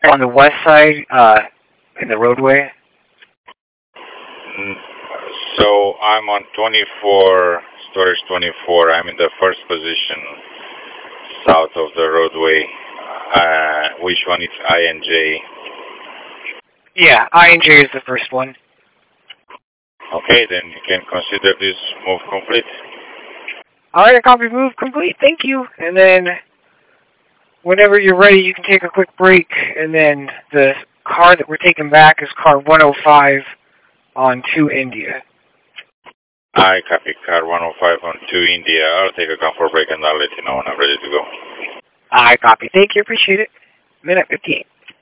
on the west side, in the roadway. Mm, So I'm on 24, storage 24. I'm in the first position south of the roadway. Which one is INJ? Yeah, INJ is the first one. Okay, then you can consider this move complete. Alright, copy, move complete, thank you. And then, whenever you're ready, you can take a quick break, and then the car that we're taking back is car 105 on 2 India. I copy car 105 on 2 India. I'll take a comfort break and I'll let you know when I'm ready to go. I copy, thank you, appreciate it. Minute 15.